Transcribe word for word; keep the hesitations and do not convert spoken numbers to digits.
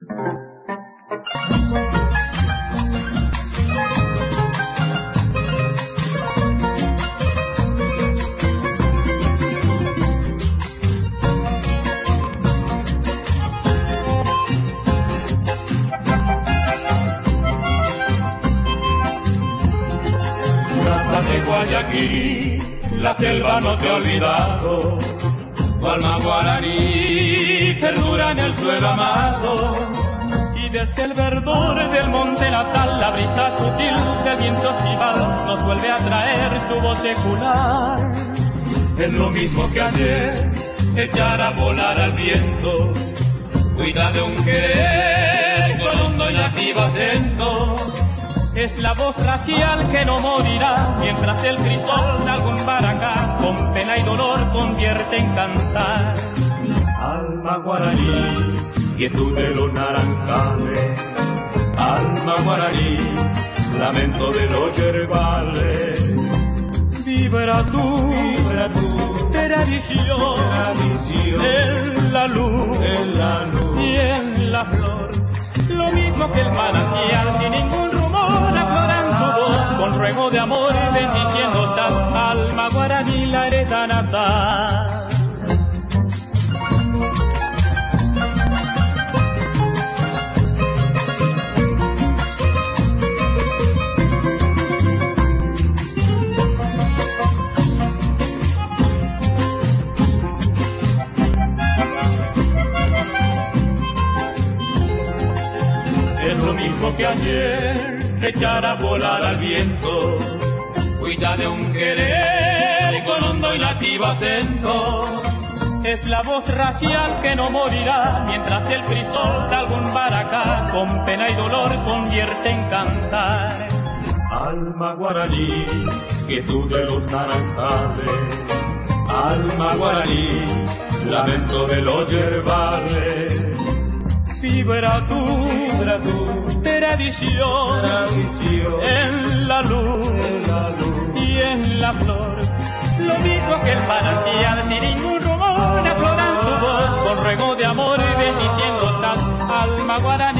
De Guayaquil, la selva no te ha olvidado, tu alma guaraní perdura en el suelo amado, y desde el verdor del monte natal la brisa sutil del viento estival nos vuelve a traer tu voz secular. Es lo mismo que ayer, echar a volar al viento, cuida de un querer con hondo y nativo acento. Es la voz racial que no morirá mientras el crisol de algún baracá con pena y dolor convierte en cantar. Alma guaraní, quietud de los naranjales, alma guaraní, lamento de los yerbales. Vibra tú, vibra tú, tradición, tradición, en la luz, en la luz y en la flor. Lo mismo que el manantial sin ningún rumor aflora en su voz con ruego de amor bendiciendo tal alma guaraní la hereda natal. Lo mismo que ayer, echar a volar al viento, cuida de un querer con hondo y nativo acento. Es la voz racial que no morirá mientras el crisol de algún baracá con pena y dolor convierte en cantar. Alma guaraní, quietud de los naranjales, alma guaraní, lamento de los yerbales. Vibra tú, vibra tú, tradición, tradición, en la luz, en la luz y en la flor. Lo mismo que el manantial sin ningún rumor aflora en tu voz con ruego de amor bendiciendo tal alma guaraní.